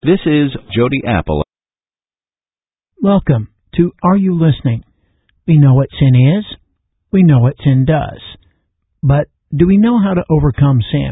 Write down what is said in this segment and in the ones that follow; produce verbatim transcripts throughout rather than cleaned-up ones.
This is Jody Apple. Welcome to Are You Listening? We know what sin is. We know what sin does. But do we know how to overcome sin?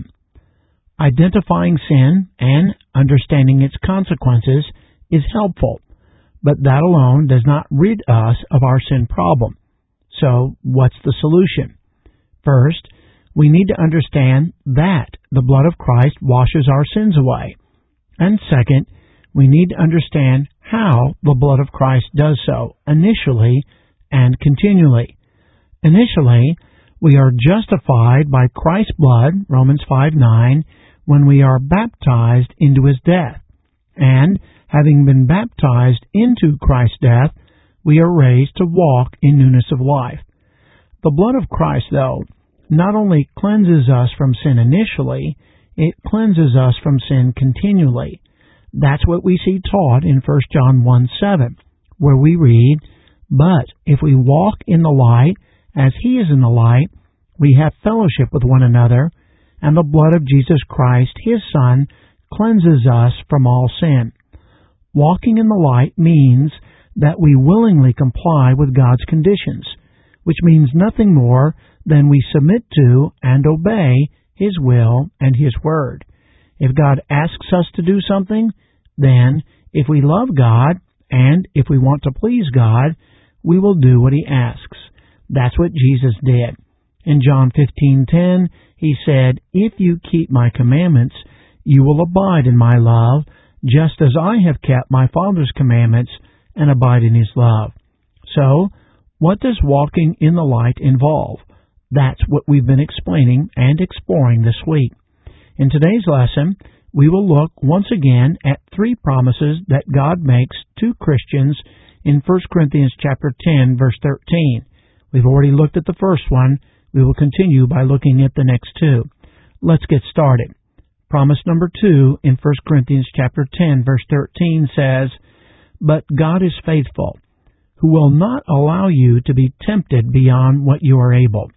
Identifying sin and understanding its consequences is helpful, but that alone does not rid us of our sin problem. So, what's the solution? First, we need to understand that the blood of Christ washes our sins away. And second, we need to understand how the blood of Christ does so, initially and continually. Initially, we are justified by Christ's blood, Romans five nine, when we are baptized into His death. And, having been baptized into Christ's death, we are raised to walk in newness of life. The blood of Christ, though, not only cleanses us from sin initially, it cleanses us from sin continually. That's what we see taught in First John one seven, where we read, "But if we walk in the light, as He is in the light, we have fellowship with one another, and the blood of Jesus Christ, His Son, cleanses us from all sin." Walking in the light means that we willingly comply with God's conditions, which means nothing more than we submit to and obey His will and His word. If God asks us to do something, then if we love God and if we want to please God, we will do what He asks. That's what Jesus did. In John fifteen ten, He said, "If you keep my commandments, you will abide in my love, just as I have kept my Father's commandments and abide in His love." So, what does walking in the light involve? That's what we've been explaining and exploring this week. In today's lesson, we will look once again at three promises that God makes to Christians in First Corinthians chapter ten, verse thirteen. We've already looked at the first one. We will continue by looking at the next two. Let's get started. Promise number two in First Corinthians chapter ten, verse thirteen says, "But God is faithful, who will not allow you to be tempted beyond what you are able."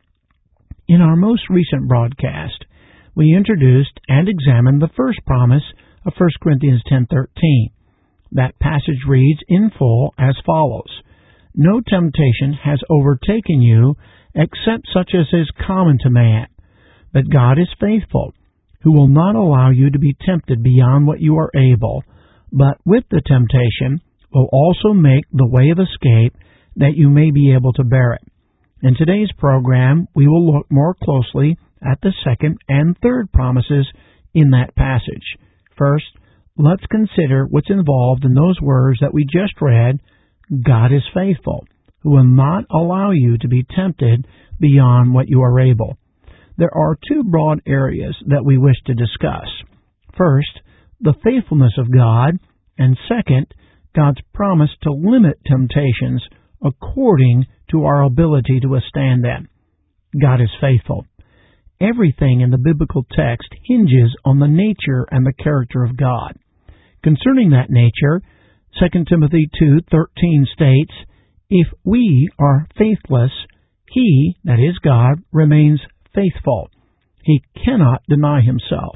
In our most recent broadcast, we introduced and examined the first promise of First Corinthians ten thirteen. That passage reads in full as follows, "No temptation has overtaken you except such as is common to man. But God is faithful, who will not allow you to be tempted beyond what you are able, but with the temptation will also make the way of escape that you may be able to bear it." In today's program, we will look more closely at the second and third promises in that passage. First, let's consider what's involved in those words that we just read, "God is faithful, who will not allow you to be tempted beyond what you are able." There are two broad areas that we wish to discuss. First, the faithfulness of God, and second, God's promise to limit temptations according to our ability to withstand them. God is faithful. Everything in the biblical text hinges on the nature and the character of God. Concerning that nature, Second Timothy two thirteen states, "If we are faithless, He," that is God, "remains faithful. He cannot deny Himself."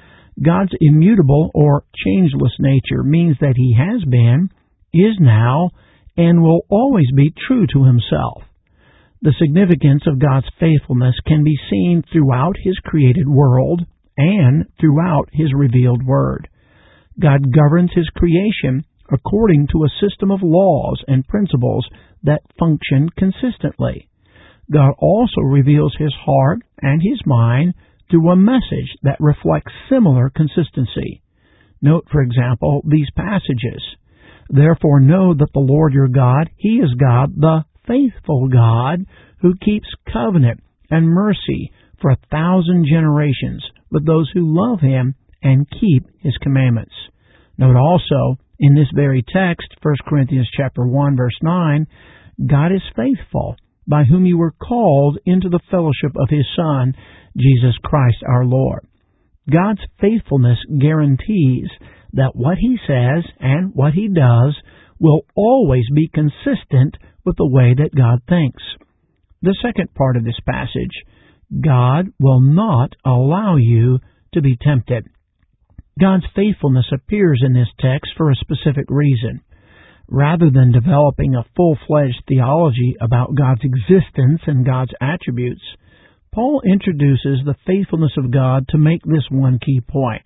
God's immutable or changeless nature means that He has been, is now, and will always be true to Himself. The significance of God's faithfulness can be seen throughout His created world and throughout His revealed Word. God governs His creation according to a system of laws and principles that function consistently. God also reveals His heart and His mind through a message that reflects similar consistency. Note, for example, these passages. "Therefore know that the Lord your God, He is God, the faithful God, who keeps covenant and mercy for a thousand generations with those who love Him and keep His commandments." Note also, in this very text, First Corinthians chapter one, verse nine, "God is faithful, by whom you were called into the fellowship of His Son, Jesus Christ our Lord." God's faithfulness guarantees that what He says and what He does will always be consistent with the way that God thinks. The second part of this passage, God will not allow you to be tempted. God's faithfulness appears in this text for a specific reason. Rather than developing a full-fledged theology about God's existence and God's attributes, Paul introduces the faithfulness of God to make this one key point.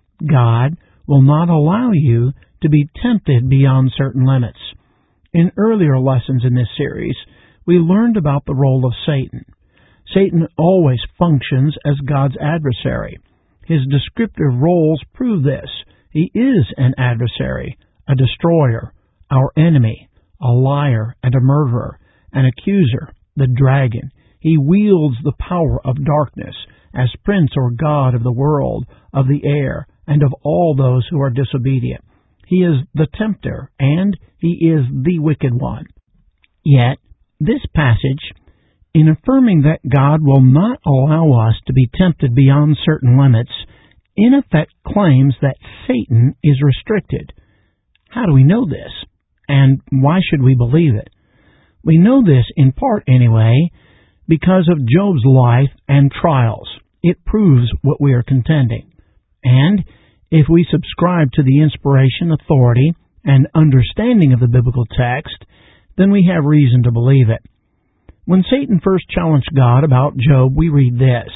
God will not allow you to be tempted beyond certain limits. In earlier lessons in this series, we learned about the role of Satan. Satan always functions as God's adversary. His descriptive roles prove this. He is an adversary, a destroyer, our enemy, a liar and a murderer, an accuser, the dragon. He wields the power of darkness as prince or god of the world, of the air, and of all those who are disobedient. He is the tempter, and he is the wicked one. Yet, this passage, in affirming that God will not allow us to be tempted beyond certain limits, in effect claims that Satan is restricted. How do we know this? And why should we believe it? We know this, in part anyway, because of Job's life and trials. It proves what we are contending. And if we subscribe to the inspiration, authority, and understanding of the biblical text, then we have reason to believe it. When Satan first challenged God about Job, we read this.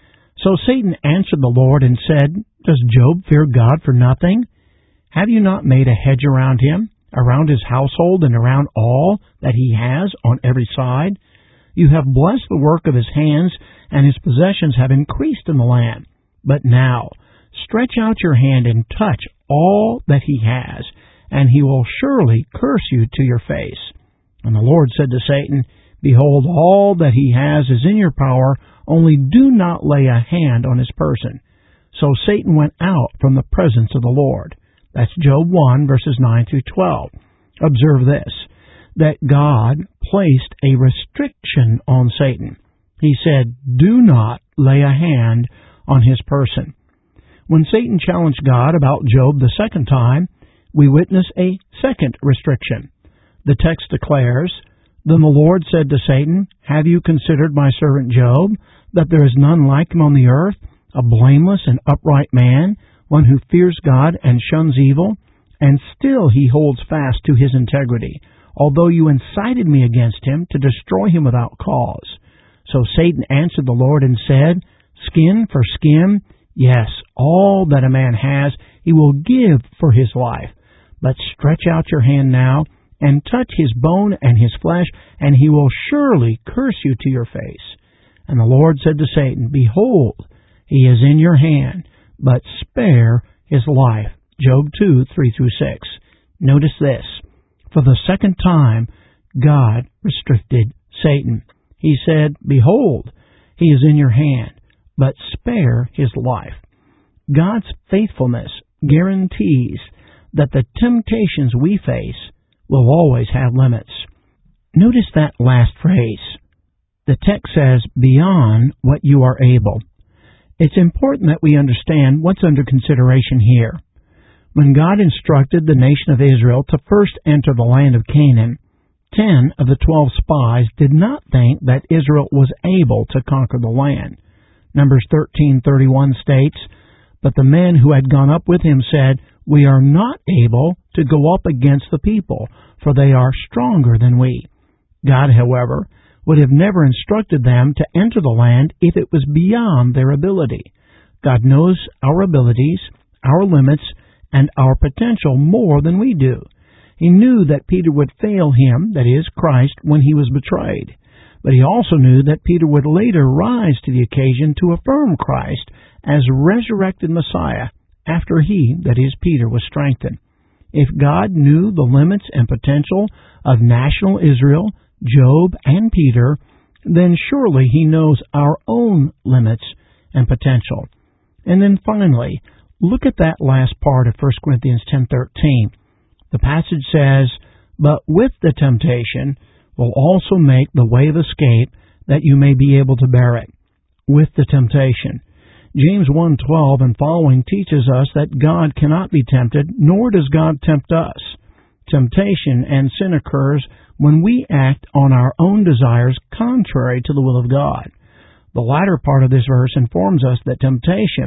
So Satan answered the Lord and said, Does Job fear God for nothing? Have you not made a hedge around him, around his household, and around all that he has on every side? You have blessed the work of his hands, and his possessions have increased in the land. But now, stretch out your hand and touch all that he has, and he will surely curse you to your face. And the Lord said to Satan, Behold, all that he has is in your power, only do not lay a hand on his person. So Satan went out from the presence of the Lord. That's Job one, verses nine through twelve. Observe this, that God placed a restriction on Satan. He said, Do not lay a hand on his person. When Satan challenged God about Job the second time, we witness a second restriction. The text declares, Then the Lord said to Satan, Have you considered my servant Job, that there is none like him on the earth, a blameless and upright man, one who fears God and shuns evil? And still he holds fast to his integrity, although you incited me against him to destroy him without cause. So Satan answered the Lord and said, Skin for skin, yes, all that a man has he will give for his life. But stretch out your hand now, and touch his bone and his flesh, and he will surely curse you to your face. And the Lord said to Satan, Behold, he is in your hand, but spare his life. Job two, three through six. Notice this. For the second time, God restricted Satan. He said, Behold, he is in your hand, but spare his life. God's faithfulness guarantees that the temptations we face will always have limits. Notice that last phrase. The text says, beyond what you are able. It's important that we understand what's under consideration here. When God instructed the nation of Israel to first enter the land of Canaan, ten of the twelve spies did not think that Israel was able to conquer the land. Numbers thirteen thirty-one states, But the men who had gone up with him said, We are not able to go up against the people, for they are stronger than we. God, however, would have never instructed them to enter the land if it was beyond their ability. God knows our abilities, our limits, and our potential more than we do. He knew that Peter would fail him, that is, Christ, when he was betrayed. But he also knew that Peter would later rise to the occasion to affirm Christ as resurrected Messiah after he, that is, Peter, was strengthened. If God knew the limits and potential of national Israel, Job, and Peter, then surely he knows our own limits and potential. And then finally, look at that last part of First Corinthians ten thirteen. The passage says, But with the temptation will also make the way of escape, that you may be able to bear it. With the temptation. James one twelve and following teaches us that God cannot be tempted, nor does God tempt us. Temptation and sin occurs when we act on our own desires contrary to the will of God. The latter part of this verse informs us that temptation,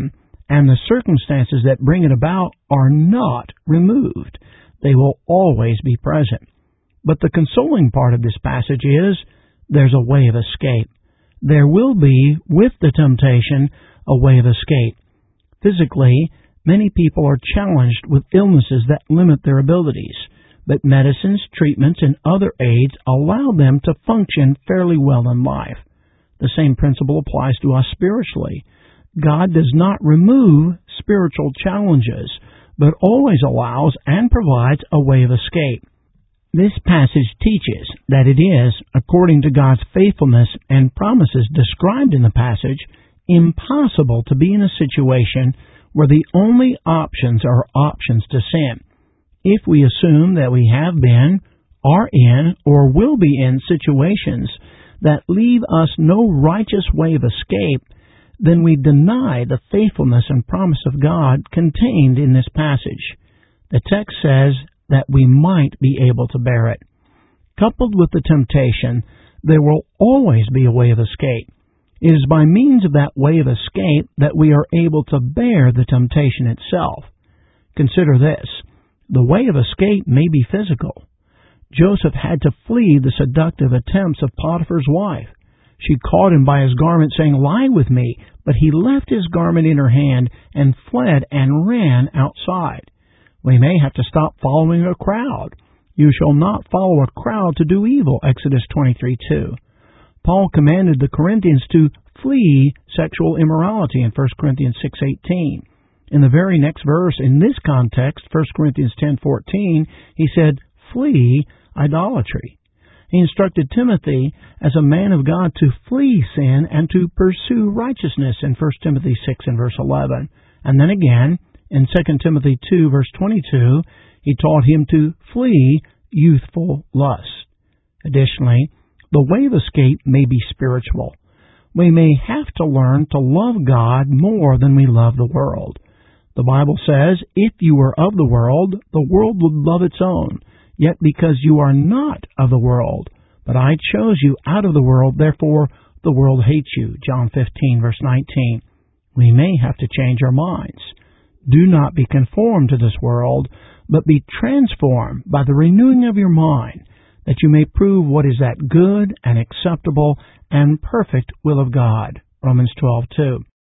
and the circumstances that bring it about are not removed. They will always be present. But the consoling part of this passage is there's a way of escape. There will be, with the temptation, a way of escape. Physically, many people are challenged with illnesses that limit their abilities, but medicines, treatments, and other aids allow them to function fairly well in life. The same principle applies to us spiritually. God does not remove spiritual challenges, but always allows and provides a way of escape. This passage teaches that it is, according to God's faithfulness and promises described in the passage, impossible to be in a situation where the only options are options to sin. If we assume that we have been, are in, or will be in situations that leave us no righteous way of escape, then we deny the faithfulness and promise of God contained in this passage. The text says that we might be able to bear it. Coupled with the temptation, there will always be a way of escape. It is by means of that way of escape that we are able to bear the temptation itself. Consider this. The way of escape may be physical. Joseph had to flee the seductive attempts of Potiphar's wife. She caught him by his garment, saying, "Lie with me." But he left his garment in her hand and fled and ran outside. We may have to stop following a crowd. You shall not follow a crowd to do evil, Exodus twenty-three two. Paul commanded the Corinthians to flee sexual immorality in First Corinthians six eighteen. In the very next verse in this context, First Corinthians ten fourteen, he said, "Flee idolatry." He instructed Timothy as a man of God to flee sin and to pursue righteousness in First Timothy six and verse eleven. And then again, in Second Timothy two verse twenty-two, he taught him to flee youthful lust. Additionally, the way of escape may be spiritual. We may have to learn to love God more than we love the world. The Bible says, "If you were of the world, the world would love its own. Yet because you are not of the world, but I chose you out of the world, therefore the world hates you." John fifteen, verse nineteen. We may have to change our minds. Do not be conformed to this world, but be transformed by the renewing of your mind, that you may prove what is that good and acceptable and perfect will of God. Romans twelve two.